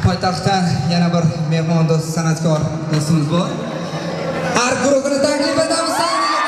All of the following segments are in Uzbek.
poytaxtdan yana bir mehmon do'st san'atkor do'stimiz bor. Har guruhini taklif etamiz.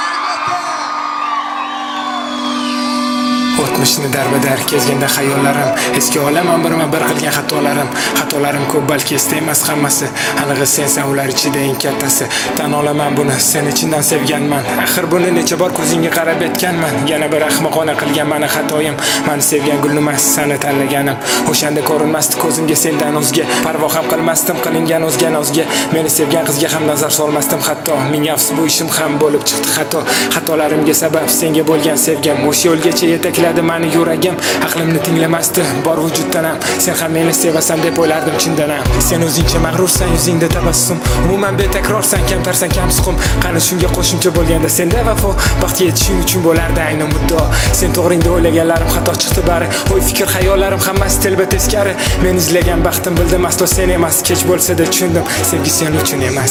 O'tmishni darbadar kezganda xayollarim, eski olaman birma-bir qilgan xatolarim ko'p, balki esda emas hammasi. Aniq sensan ular ichida eng kattasi. Tan olaman buni, sen ichimdan sevganman. Axir buni necha bor ko'zingga qarab etganman. Yana bir ahmoqona qilgan meni xatoyim. Meni sevgan gulni emas, seni tanlaganim. O'shanda ko'rinmasdi ko'zimga sendan o'zga. Parvo ham qilmasdim qilingan o'zga nozga. Meni sevgan qizga ham nazar solmasdim hatto. Ming afsus bu ishim ham bo'lib chiqdi xato. Xatolarimga sabab senga bo'lgan sevgim. O'sha yo'lgacha yetakladi meni yuragim. Aqlimni tinglamasdi bor vujuddan ham. Sen ham meni sevasan deb o'ylardim chindan ham. Sen o'zingcha mag'rursan, yuzingda tabassum. Umuman betakrorsan, kamtarsan, kamsuqum. Qani shunga qo'shimcha bo'lganda senda vafo. Baxtga yetishing uchun bo'lardi ayni muddao. Sen to'g'ringda o'ylaganlarim xato chiqdi bari. O'y fikr hayollarim hammasi telba teskari. Men izlagan baxtim bildim aslo sen emas. Kech bo'lsa-da tushundim, sevgi sen uchun emas.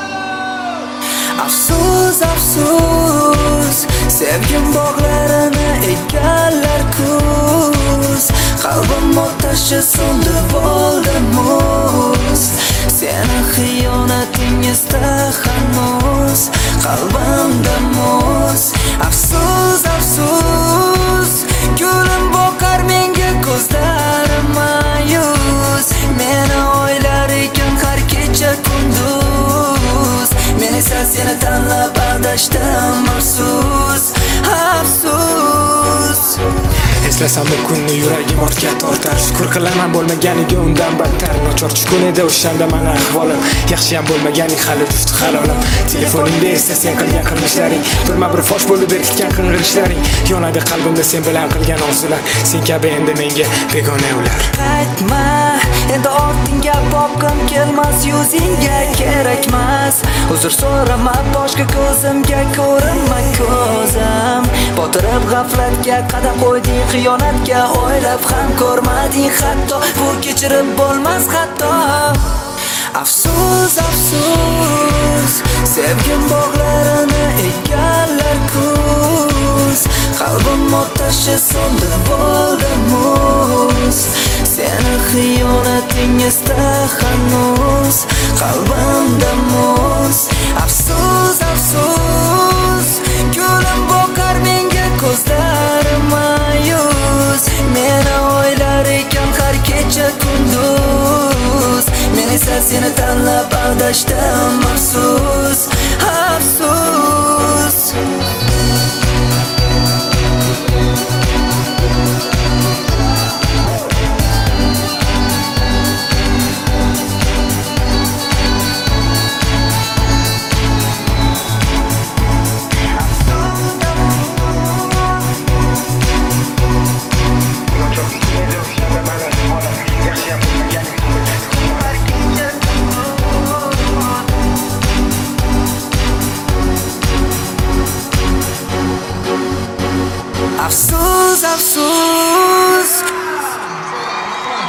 Afsus, afsus, sevgim bog'larini egallar kuz. Qalbim otashi so'ndi bo'ldi muz. Seni xiyonating esda hanuz, qalbimda muz. Afsus, afsus, gulim boqar menga ko'zlarim ma'yus. Meni o'ylar ekan har kecha kunduz. Men esa seni tanlab adashdim, afsus, afsus. Eslasam bu kunni yuragim ortga tortar. Shukr qilaman bo'lmaganiga undan battar. Nochor tushkun edi o'shanda mana ahvolim. Yaxshi ham bo'lmaganing hali juft halolim. Telefoningda esa sen qilgan qilmishlaring, birma-bir fosh bo'lib berkitgan qing'irishlaring. Yonadi qalbimda sen bilan qilgan orzular. Sen kabi endi menga begona ular. Qaytma, endi ortingga boqqim kelmas, yuzingga kerakmas. Uzr so'raman boshqa ko'zimga ko'rinma ko'zim. Botirib g'aflatga qadam qo'yding, xiyonatga o'ylab ham ko'rmading hatto. Bu kechirib bo'lmas hatto. Afsus, afsus, sevgim bog'larini egallar kuz. Qalbim otashi so'ndi bo'ldi muz. Seni xiyonating esda hanuz, qalbimda muz. Afsus, afsus, gulim boqar menga ko'zlarim ma'yus. Meni o'ylar ekan har kecha kunduz. Men esa seni tanlab adashdim.